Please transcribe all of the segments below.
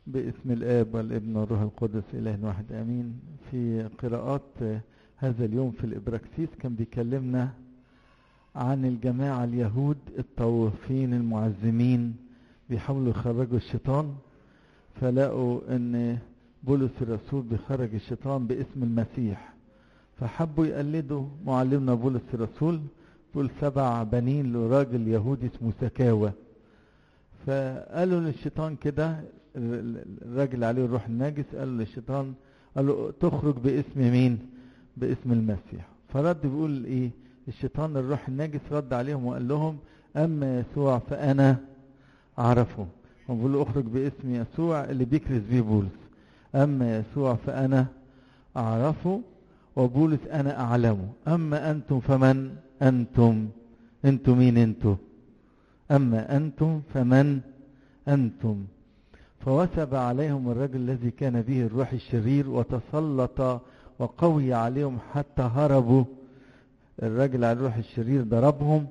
باسم الآب والابن والروح القدس إله واحد آمين. في قراءات هذا اليوم في الإبراكسيس كان بيكلمنا عن الجماعة اليهود الطوافين المعزمين بيحاولوا يخرجوا الشيطان، فلقوا ان بولس الرسول بيخرج الشيطان باسم المسيح، فحبوا يقلدوا معلمنا بولس الرسول. بول 7 بنين لراجل يهودي اسمه سكاوى، فقالوا للشيطان كده، الراجل عليه الروح الناجس قالوا للشيطان، قالوا تخرج باسم مين؟ باسم المسيح. فرد بيقول ايه الشيطان الروح الناجس؟ رد عليهم وقال لهم اما يسوع فانا اعرفه. بيقول له اخرج باسم يسوع اللي بيكرز بيه بولس. اما يسوع فانا اعرفه وبولس انا اعلمه، اما انتم فمن انتم؟ انتم مين انتم؟ اما انتم فمن انتم؟ فوثب عليهم الرجل الذي كان به الروح الشرير وتسلط وقوي عليهم حتى هربوا. الرجل على الروح الشرير ضربهم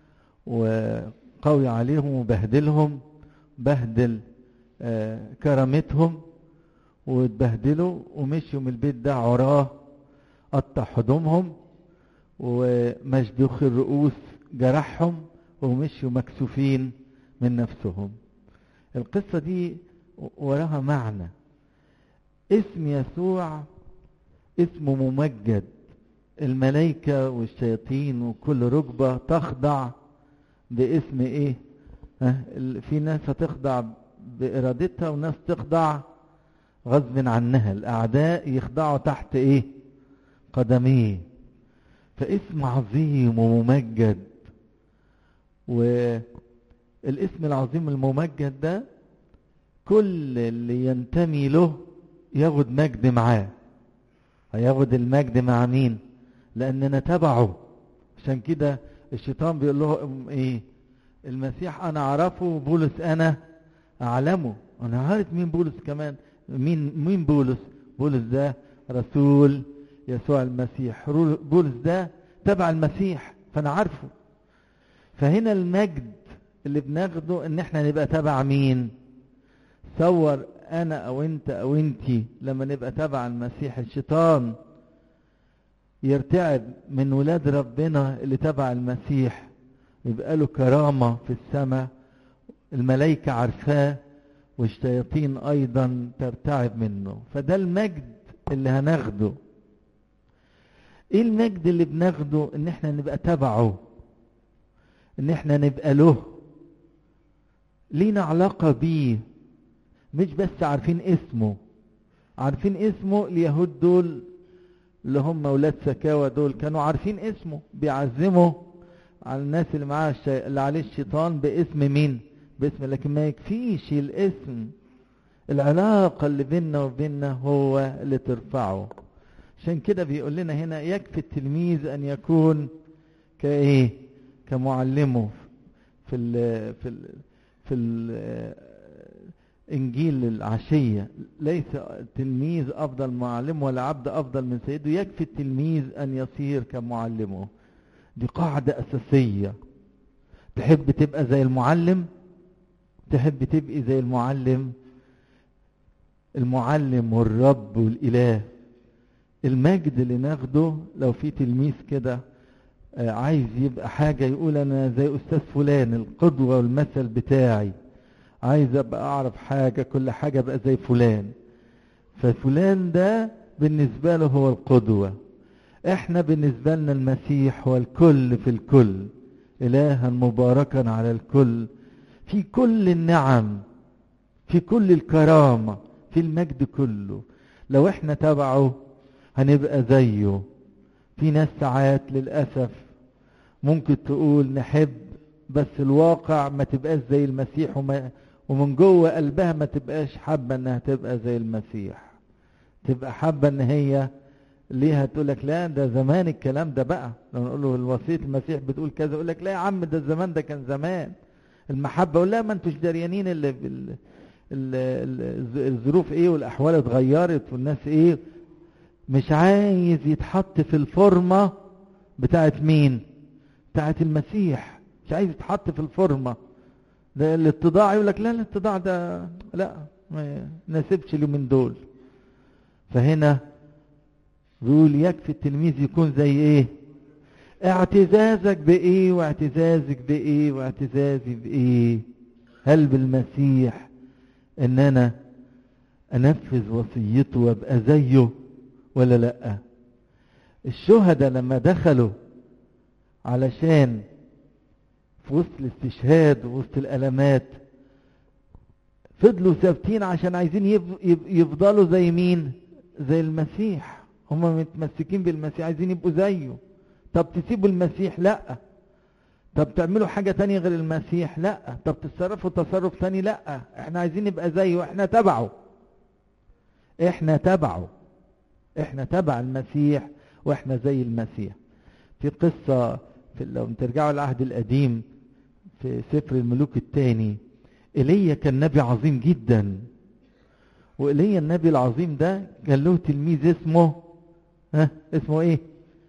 وقوي عليهم وبهدلهم، بهدل كرامتهم واتبهدلوا ومشيوا من البيت ده عراه، قطع هدومهم ومشدوخ الرؤوس جرحهم ومشيوا مكسوفين من نفسهم. القصة دي وراها معنى. اسم يسوع اسم ممجد، الملائكة والشياطين وكل ركبة تخضع باسم ايه؟ في ناس هتخضع بإرادتها وناس تخضع غصب عنها، الأعداء يخضعوا تحت ايه؟ قدميه. فاسم عظيم وممجد، والاسم العظيم الممجد ده كل اللي ينتمي له ياخد مجد معاه. هياخد المجد مع مين؟ لأننا تبعه. عشان كده الشيطان بيقول لهم ايه؟ المسيح انا اعرفه وبولس انا اعلمه. انا عارف مين بولس كمان. مين بولس؟ بولس ده رسول يسوع المسيح، بولس ده تبع المسيح فانا عارفه. فهنا المجد اللي بناخده ان احنا نبقى تبع مين؟ تصور انا او انت او انتي لما نبقى تبع المسيح، الشيطان يرتعب من ولاد ربنا اللي تبع المسيح، يبقى له كرامة في السماء، الملائكة عارفاه والشياطين ايضا ترتعب منه. فده المجد اللي هناخده. ايه المجد اللي بناخده؟ ان احنا نبقى تبعه، ان احنا نبقى له، لينا علاقة بيه، مش بس عارفين اسمه. عارفين اسمه اليهود دول اللي هم اولاد سكاوى دول كانوا عارفين اسمه، بيعزموا على الناس اللي معاه اللي عليه الشيطان باسم مين؟ باسم. لكن ما يكفيش الاسم، العلاقة اللي بيننا وبيننا هو اللي ترفعه. عشان كده بيقول لنا هنا يكفي التلميذ ان يكون كايه؟ كمعلمه. في انجيل العشية ليس التلميذ افضل معلم ولا عبد افضل من سيده، يكفي التلميذ ان يصير كمعلمه. دي قاعدة اساسية. تحب تبقى زي المعلم؟ تحب تبقى زي المعلم؟ المعلم والرب والاله. المجد اللي ناخده لو في تلميذ كده عايز يبقى حاجة، يقول انا زي استاذ فلان القدوة والمثل بتاعي، عايز ابقى اعرف حاجة كل حاجة بقى زي فلان. ففلان ده بالنسبة له هو القدوة. احنا بالنسبة لنا المسيح هو الكل في الكل، الها مباركا على الكل، في كل النعم، في كل الكرامة، في المجد كله. لو احنا تبعه هنبقى زيه. في ناس ساعات للأسف ممكن تقول نحب بس الواقع ما تبقاش زي المسيح، ومن جوه قلبها ما تبقاش حابة انها تبقى زي المسيح. تبقى حابة ان هي ليها تقولك لا ده زمان الكلام ده بقى. لو نقول له الوصية المسيح بتقول كذا يقولك لا يا عم ده الزمان ده كان زمان. المحبة ولا ما انتوش داريانين اللي الظروف ايه والاحوال اتغيرت والناس ايه. مش عايز يتحط في الفورمة بتاعت مين؟ بتاعت المسيح. مش عايز يتحط في الفورمة ده الاتضاع. يقولك لا الاتضاع ده لا، ما ناسبش اليومين دول. فهنا بيقول يكفي التلميذ يكون زي ايه؟ اعتزازك بايه واعتزازك بايه واعتزازي بايه؟ هل بالمسيح ان انا انفذ وصيته وابقى زيه ولا لا؟ الشهداء لما دخلوا علشان في وسط الاستشهاد ووسط الالمات فضلوا ثابتين عشان عايزين يفضلوا زي مين؟ زي المسيح. هم متمسكين بالمسيح عايزين يبقوا زيه. طب تسيبوا المسيح؟ لا. طب تعملوا حاجة تانية غير المسيح؟ لا. طب تتصرفوا تصرف تاني؟ لا. احنا عايزين نبقى زيه، احنا تبعه، احنا تبعه، احنا تبع المسيح واحنا زي المسيح. في قصة لو ترجعوا العهد القديم في سفر الملوك الثاني، ايليا كان نبي عظيم جدا، وايليا النبي العظيم ده كان له تلميذ اسمه اسمه ايه؟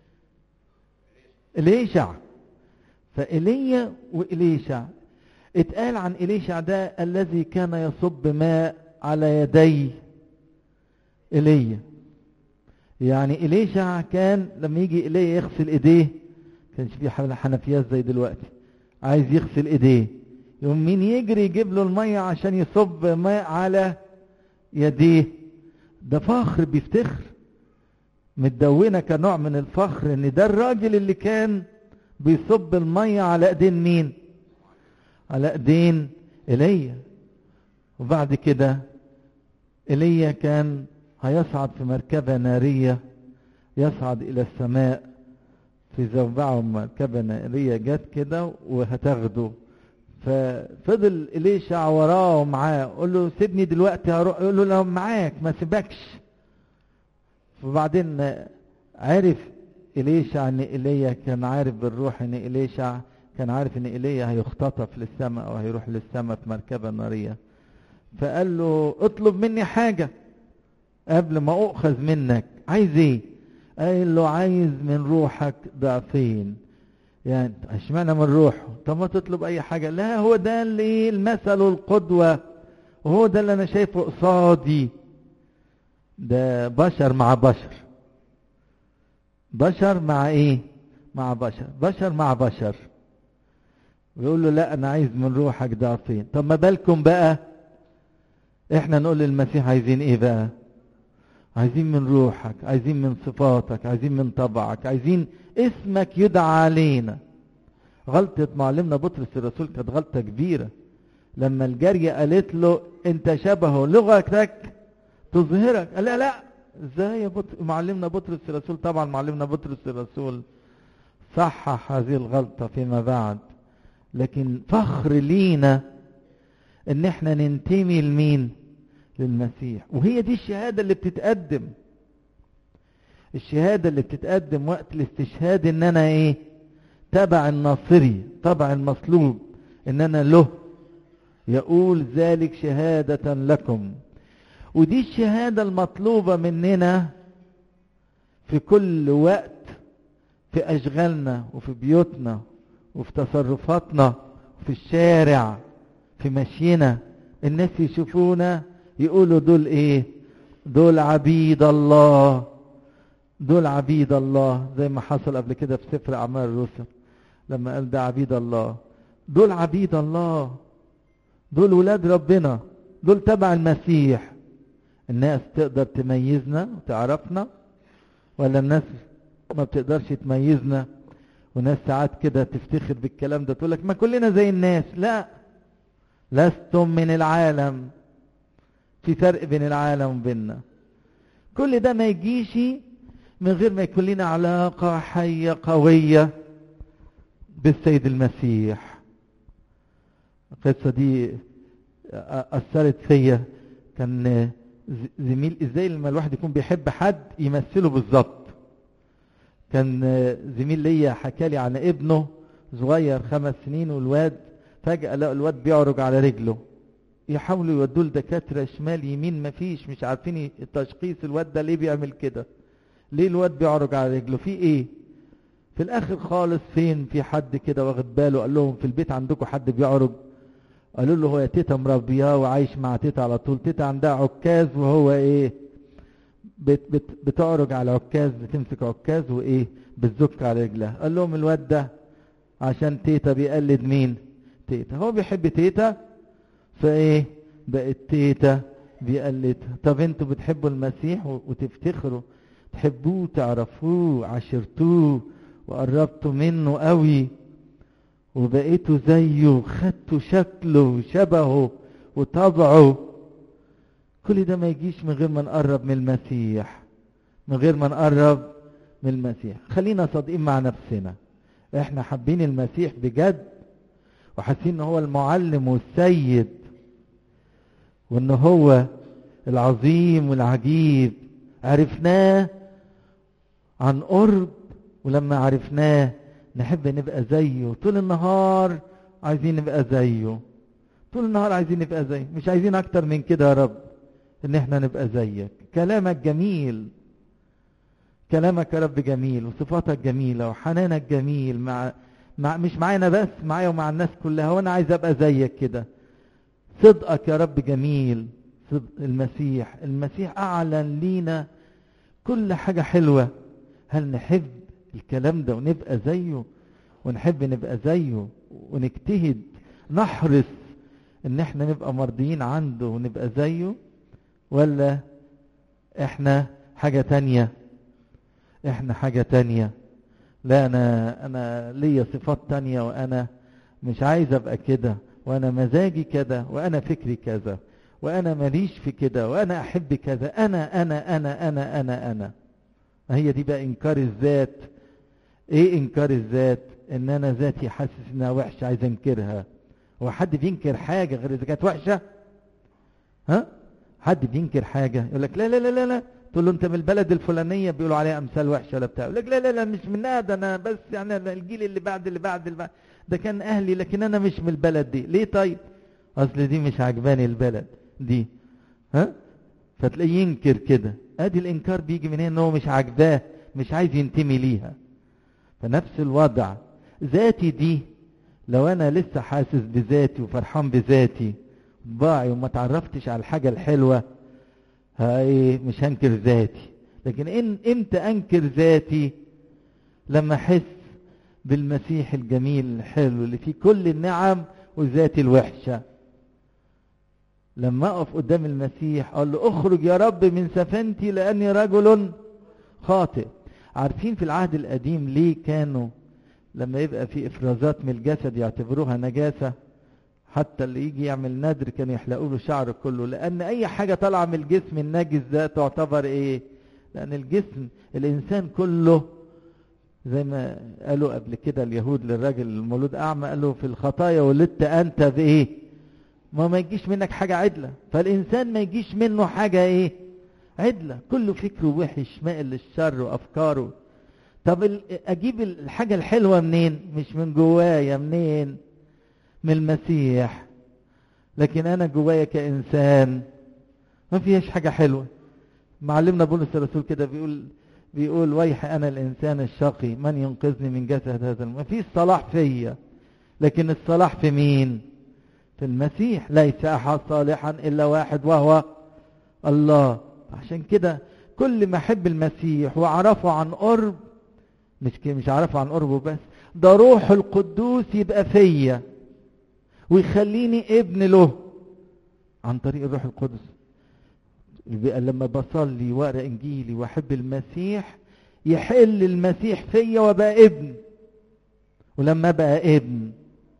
إليشع. فإيليا وإليشع اتقال عن إليشع ده الذي كان يصب ماء على يدي إيليا. يعني إليشع كان لما يجي إيليا يغسل ايديه، كانش في حنفيات زي دلوقتي، عايز يغسل ايديه يوم مين يجري يجيب له المية عشان يصب ماء على يديه. ده فخر، بيفتخر، متدونة كنوع من الفخر ان ده الراجل اللي كان بيصب المية على ايدين مين؟ على ايدين ايليا. وبعد كده ايليا كان هيصعد في مركبة نارية، يصعد الى السماء في زوبعه مركبة نارية جت كده وهتاخده. ففضل إليشع وراه ومعاه، قول له سيبني دلوقتي هروح، يقول له لو معاك ما سيبكش. فبعدين عرف إليشع ان ايليا كان عارف بالروح ان إليشع كان عارف ان ايليا هيختطف للسماء او هيروح للسماء في مركبة نارية. فقال له اطلب مني حاجة قبل ما اؤخذ منك. عايز ايه؟ قال له عايز من روحك ضعفين. يعني اشمعنى من روحه؟ طب ما تطلب اي حاجة. لا، هو ده اللي المثل والقدوة، وهو ده اللي انا شايفه قصادي. ده بشر مع بشر، بشر مع ايه؟ مع بشر، بشر مع بشر. ويقول له لا انا عايز من روحك ضعفين. طب ما بالكم بقى احنا نقول للمسيح عايزين ايه بقى؟ عايزين من روحك، عايزين من صفاتك، عايزين من طبعك، عايزين اسمك يدعى علينا. غلطة معلمنا بطرس الرسول كانت غلطة كبيرة لما الجارية قالت له انت شبهه، لغتك تظهرك. قال لا لا، ازاي يا معلمنا بطرس الرسول؟ طبعا معلمنا بطرس الرسول صحح هذه الغلطة فيما بعد، لكن فخر لينا ان احنا ننتمي لمين؟ للمسيح. وهي دي الشهادة اللي بتتقدم، الشهادة اللي بتتقدم وقت الاستشهاد، ان انا ايه؟ تبع الناصري، تبع المصلوب، ان انا له. يقول ذلك شهادة لكم. ودي الشهادة المطلوبة مننا في كل وقت، في اشغالنا وفي بيوتنا وفي تصرفاتنا وفي الشارع، في مشينا. الناس يشوفونا يقولوا دول ايه؟ دول عبيد الله، دول عبيد الله. زي ما حصل قبل كده في سفر اعمال الرسل لما قال ده عبيد الله. دول عبيد الله، دول ولاد ربنا، دول تبع المسيح. الناس تقدر تميزنا وتعرفنا ولا الناس ما بتقدرش تميزنا؟ وناس ساعات كده تفتخر بالكلام ده، تقول لك ما كلنا زي الناس. لا، لستم من العالم، في فرق بين العالم وبيننا. كل ده ما يجيش من غير ما يكون لنا علاقة حية قوية بالسيد المسيح. القصة دي أثرت فيا. كان زميل، ازاي لما الواحد يكون بيحب حد يمثله بالظبط. كان زميل ليا حكالي عن ابنه صغير 5 سنين، والواد فجأة لقوا الواد بيعرج على رجله، يحاولوا يودوه لدكاترة شمال يمين، مفيش، مش عارفين التشخيص الواد ده ليه بيعمل كده، ليه الواد بيعرج على رجله، في ايه؟ في الاخر خالص فين في حد كده واخد باله، قال لهم في البيت عندكم حد بيعرج؟ قالوا له هو يا تيتا مربياه وعايش مع تيتا على طول. تيتا عندها عكاز وهو ايه بتعرج على عكاز، بتمسك عكاز وايه بتزك على رجلها. قال لهم الواد ده عشان تيتا بيقلد مين؟ تيتا. هو بيحب تيتا فايه بقت تيتا بيقلدها. طب انتوا بتحبوا المسيح وتفتخروا تحبوه تعرفوه عاشرتوه وقربتوا منه قوي وبقيتوا زيه وخدتوا شكله وشبهه وطبعه. كل ده ما يجيش من غير ما نقرب من المسيح، من غير ما نقرب من المسيح. خلينا صادقين مع نفسنا، احنا حابين المسيح بجد وحاسين ان هو المعلم والسيد وان هو العظيم والعجيب. عرفناه عن قرب، ولما عرفناه نحب نبقى زيه طول النهار. عايزين نبقى زيه طول النهار، عايزين نبقى زيه، مش عايزين اكتر من كده يا رب، ان احنا نبقى زيك. كلامك جميل، كلامك يا رب جميل، وصفاتك جميلة وحنانك جميل مش معانا بس، معايا ومع الناس كلها، وانا عايز ابقى زيك كده. صدقك يا رب جميل. صدق المسيح اعلن لينا كل حاجة حلوة. هل نحب الكلام ده ونبقى زيه؟ ونحب نبقى زيه ونجتهد نحرص ان احنا نبقى مرضيين عنده ونبقى زيه، ولا احنا حاجة تانية؟ احنا حاجة تانية. لا انا ليا صفات تانية، وانا مش عايز ابقى كده، وانا مزاجي كده، وانا فكري كذا، وانا ماليش في كده، وانا احب كذا. انا هي دي بقى انكار الذات. ايه انكار الذات؟ ان انا ذاتي حاسس انها وحشة عايز انكرها. هو حد بينكر حاجة غير اذا كانت وحشة؟ ها؟ حد بينكر حاجة يقول لك لا لا لا لا لا، تقول له انت من البلد الفلانية بيقولوا عليها امثال وحشة ولا بتاع، يقول لك لا لا لا مش منها، ده انا بس يعني الجيل اللي بعد ده كان اهلي، لكن انا مش من البلد دي. ليه طيب؟ اصل دي مش عجباني البلد دي. ها؟ فتلاقيه ينكر كده. ادي الانكار بيجي من هنا، ان هو مش عاجباه، مش عايز ينتمي ليها. فنفس الوضع ذاتي دي، لو انا لسه حاسس بذاتي وفرحان بذاتي طباعي وما تعرفتش على الحاجة الحلوة، مش هنكر ذاتي. لكن امتى انكر ذاتي؟ لما احس بالمسيح الجميل الحلو اللي فيه كل النعم وذاتي الوحشة. لما اقف قدام المسيح اقول له اخرج يا رب من سفنتي لاني رجل خاطئ. عارفين في العهد القديم ليه كانوا لما يبقى في افرازات من الجسد يعتبروها نجاسة؟ حتى اللي يجي يعمل نذر كانوا يحلقوا له شعره كله، لان اي حاجة طالعة من الجسم النجس ده تعتبر ايه؟ لان الجسم الانسان كله زي ما قالوا قبل كده اليهود للراجل المولود اعمى، قالوا في الخطايا ولدت انت بايه؟ ما يجيش منك حاجة عدلة. فالانسان ما يجيش منه حاجة ايه؟ عدلة. كله فكره وحش مائل للشر وافكاره. طب اجيب الحاجة الحلوة منين؟ مش من جوايا، منين؟ من المسيح. لكن انا جوايا كانسان ما فيهاش حاجة حلوة. معلمنا بولس الرسول كده بيقول ويح انا الانسان الشقي من ينقذني من جسد هذا ما فيش صلاح فيا، لكن الصلاح في مين؟ في المسيح. ليس احد صالحا الا واحد وهو الله. عشان كده كل ما احب المسيح واعرفه عن قرب، مش اعرفه عن قربه بس، ده روح القدوس يبقى فيا ويخليني ابن له عن طريق الروح القدس. لما بصلي واقرا انجيلي واحب المسيح يحل المسيح فيا وابقى ابن. ولما بقى ابن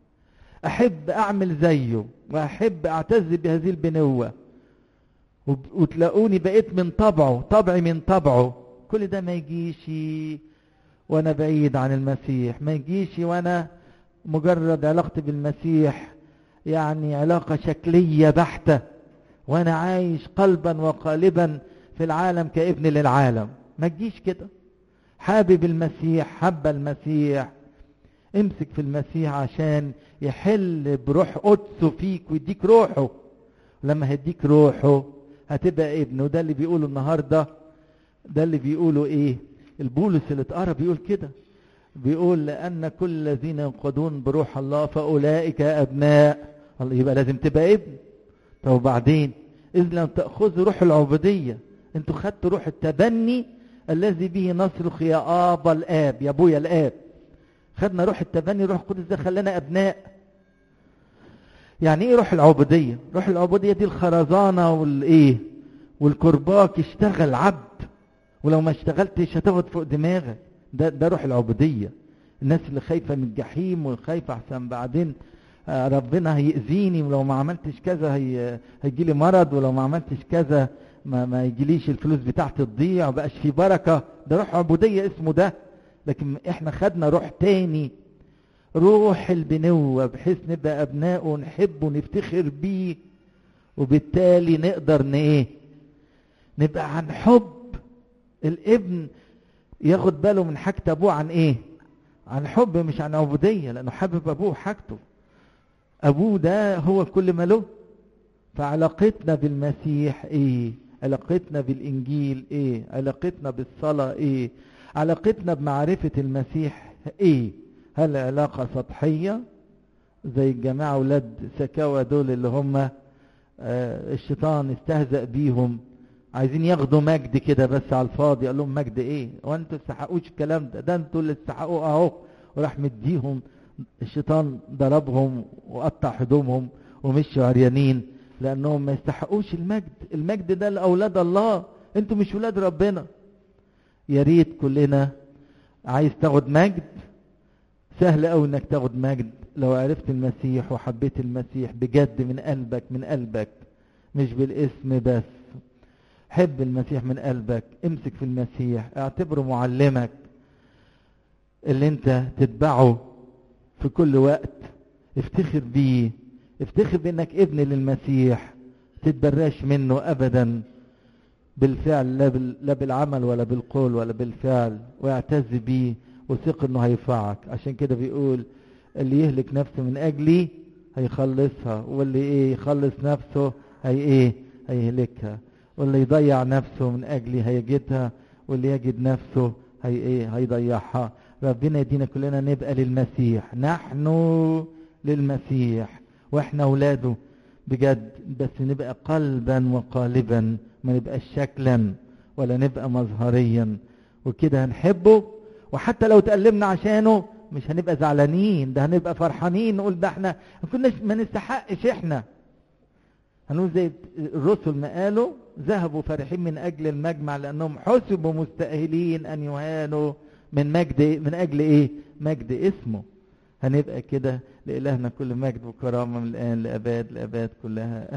احب اعمل زيه واحب اعتز بهذه البنوة، وتلاقوني بقيت من طبعه، طبعي من طبعه. كل ده ما يجيش وانا بعيد عن المسيح، ما يجيش وانا مجرد علاقتي بالمسيح يعني علاقة شكلية بحتة، وانا عايش قلبا وقالبا في العالم كابن للعالم. ما تجيش كده. حابب المسيح، حب المسيح، امسك في المسيح عشان يحل بروح قدسه فيك ويديك روحه. لما هيديك روحه هتبقى ابن. وده اللي بيقوله النهاردة، ده اللي بيقوله ايه البولس اللي اتقرا، بيقول كده، بيقول لأن كل الذين ينقضون بروح الله فأولئك أبناء الله يبقى لازم تبقى ابن. طب وبعدين إذ لم تأخذوا روح العبودية، انتوا خدتوا روح التبني الذي به نصرخ يا آبا الآب، يا أبويا الآب. خدنا روح التبني، روح القدس ده خلانا أبناء. يعني إيه روح العبودية؟ روح العبودية دي الخرزانة والإيه والكرباك، اشتغل عبد، ولو ما اشتغلتش هتاخد فوق دماغك. ده روح العبودية. الناس اللي خايفة من الجحيم وخايفة أحسن بعدين ربنا هيأذيني، ولو ما عملتش كذا هيجيلي مرض، ولو ما عملتش كذا ما يجيليش الفلوس بتاعتي تضيع وبقاش في بركة. ده روح عبودية اسمه ده. لكن احنا خدنا روح تاني، روح البنوة، بحيث نبقى أبناء ونحبه ونفتخر بيه، وبالتالي نقدر نبقى عن حب. الابن ياخد باله من حاجة أبوه عن إيه؟ عن حب، مش عن عبودية، لأنه حابب أبوه حاجته. أبوه ده هو كل ما له. فعلاقتنا بالمسيح إيه؟ علاقتنا بالإنجيل إيه؟ علاقتنا بالصلاة إيه؟ علاقتنا بمعرفة المسيح إيه؟ هل علاقة سطحية زي الجماعة ولاد سكاوى دول اللي هم الشيطان استهزأ بيهم، عايزين ياخدوا مجد كده بس على الفاضي؟ قال لهم مجد ايه؟ وانتوا تستحقوش الكلام ده انتوا اللي تستحقوه اهو. وراح مديهم، الشيطان ضربهم وقطع هدومهم ومشوا عريانين، لانهم ما يستحقوش المجد. المجد ده لاولاد الله، انتوا مش ولاد ربنا. يا ريت كلنا، عايز تاخد مجد سهل قوي انك تاخد مجد لو عرفت المسيح وحبيت المسيح بجد من قلبك، من قلبك مش بالاسم بس. حب المسيح من قلبك، امسك في المسيح، اعتبره معلمك اللي انت تتبعه في كل وقت. افتخر بيه، افتخر بانك ابن للمسيح، تتبراش منه ابدا بالفعل، لا بالعمل ولا بالقول ولا بالفعل، واعتز بيه وثق انه هينفعك. عشان كده بيقول اللي يهلك نفسه من اجلي هيخلصها، واللي يخلص نفسه هيهلكها، واللي يضيع نفسه من اجلي هيجدها، واللي يجد نفسه هيضيعها. ربنا يدينا كلنا نبقى للمسيح، نحن للمسيح واحنا اولاده بجد، بس نبقى قلبا وقالبا، ما نبقى شكلا ولا نبقى مظهريا، وكده هنحبه. وحتى لو تألمنا عشانه مش هنبقى زعلانين، ده هنبقى فرحانين، نقول ده احنا ما نستحقش. احنا هنقول زي الرسل ما قالوا ذهبوا فرحين من اجل المجمع لانهم حسبوا مستأهلين ان يهانوا من اجل مجد اسمه. هنبقى كده. لإلهنا كل مجد وكرامة من الآن لأباد كلها.